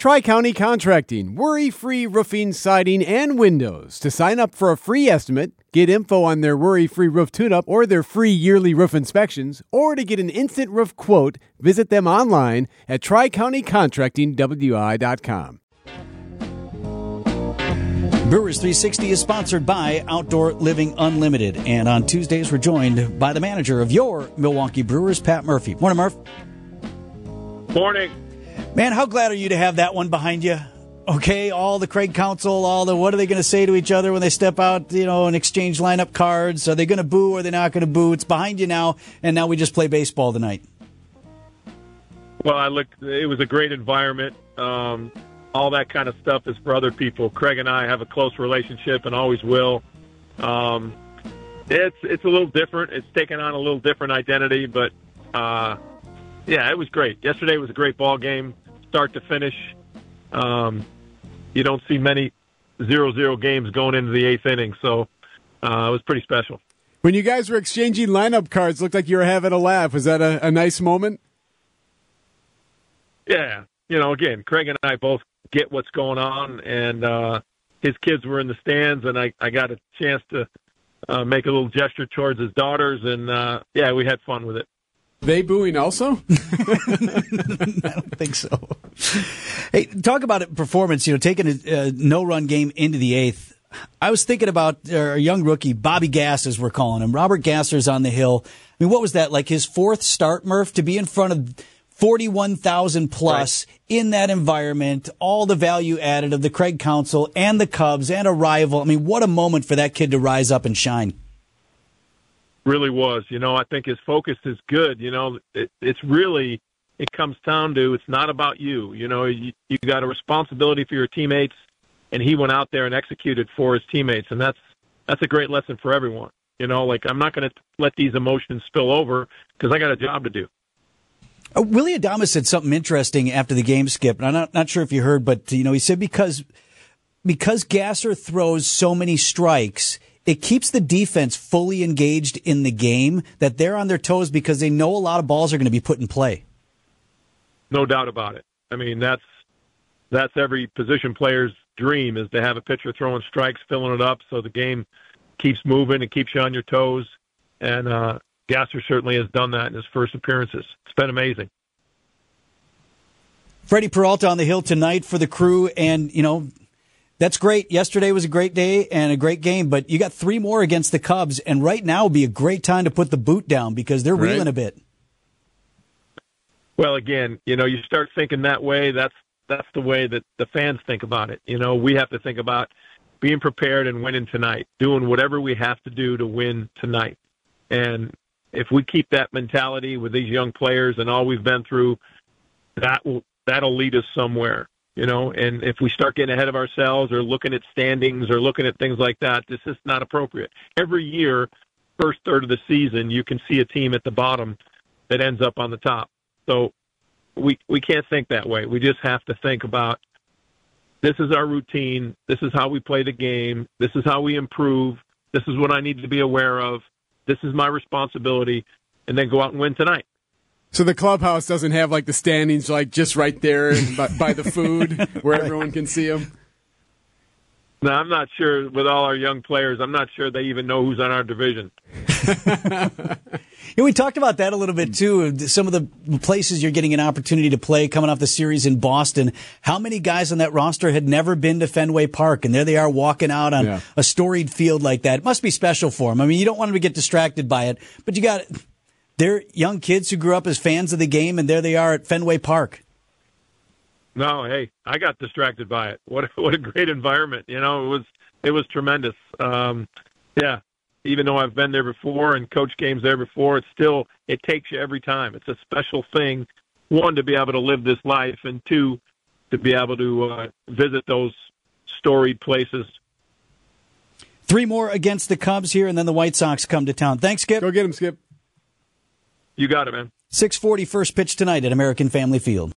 Tri-County Contracting, worry-free roofing, siding, and windows. To sign up for a free estimate, get info on their worry-free roof tune-up or their free yearly roof inspections, or to get an instant roof quote, visit them online at tricountycontractingwi.com. Brewers 360 is sponsored by Outdoor Living Unlimited. And on Tuesdays, we're joined by the manager of your Milwaukee Brewers, Pat Murphy. Morning, Murph. Morning. Man, how glad are you to have that one behind you? Okay, all the Craig Council, all the what are they going to say to each other when they step out, and exchange lineup cards? Are they going to boo or are they not going to boo? It's behind you now, and now we just play baseball tonight. Well, it was a great environment. All that kind of stuff is for other people. Craig and I have a close relationship and always will. It's a little different. It's taken on a little different identity, but yeah, it was great. Yesterday was a great ball game, start to finish. You don't see many 0-0 games going into the eighth inning, so it was pretty special. When you guys were exchanging lineup cards, looked like you were having a laugh. Was that a nice moment? Yeah. Again, Craig and I both get what's going on, and his kids were in the stands, and I got a chance to make a little gesture towards his daughters, and yeah, we had fun with it. They booing also? I don't think so. Hey, talk about it, performance, taking a no-run game into the eighth. I was thinking about our young rookie, Bobby Gass, as we're calling him. Robert Gasser's on the hill. I mean, what was that, like his fourth start, Murph, to be in front of 41,000 plus right in that environment, all the value added of the Craig Council and the Cubs and a rival. I mean, what a moment for that kid to rise up and shine. Really was. I think his focus is good. It's really, it comes down to, it's not about you. You got a responsibility for your teammates, and he went out there and executed for his teammates, and that's a great lesson for everyone. I'm not going to let these emotions spill over because I got a job to do. Willie Adames said something interesting after the game, Skip, and I'm not sure if you heard, but he said because Gasser throws so many strikes, it keeps the defense fully engaged in the game, that they're on their toes because they know a lot of balls are going to be put in play. No doubt about it. I mean, that's every position player's dream, is to have a pitcher throwing strikes, filling it up so the game keeps moving and keeps you on your toes. And Gasser certainly has done that in his first appearances. It's been amazing. Freddie Peralta on the hill tonight for the Crew, and, that's great. Yesterday was a great day and a great game, but you got three more against the Cubs, and right now would be a great time to put the boot down because they're reeling a bit. Well, again, you start thinking that way. That's the way that the fans think about it. We have to think about being prepared and winning tonight, doing whatever we have to do to win tonight. And if we keep that mentality with these young players and all we've been through, that'll lead us somewhere. And if we start getting ahead of ourselves or looking at standings or looking at things like that, this is not appropriate. Every year, first third of the season, you can see a team at the bottom that ends up on the top. So we can't think that way. We just have to think about, this is our routine. This is how we play the game. This is how we improve. This is what I need to be aware of. This is my responsibility, and then go out and win tonight. So the clubhouse doesn't have the standings just right there by the food where everyone can see them? No, I'm not sure. With all our young players, I'm not sure they even know who's on our division. We talked about that a little bit, too. Some of the places you're getting an opportunity to play coming off the series in Boston. How many guys on that roster had never been to Fenway Park, and there they are walking out on a storied field like that. It must be special for them. I mean, you don't want them to get distracted by it, but they're young kids who grew up as fans of the game, and there they are at Fenway Park. No, hey, I got distracted by it. What a great environment. It was tremendous. Yeah, even though I've been there before and coached games there before, it takes you every time. It's a special thing, one, to be able to live this life, and two, to be able to visit those storied places. Three more against the Cubs here, and then the White Sox come to town. Thanks, Skip. Go get him, Skip. You got it, man. 6:40 first pitch tonight at American Family Field.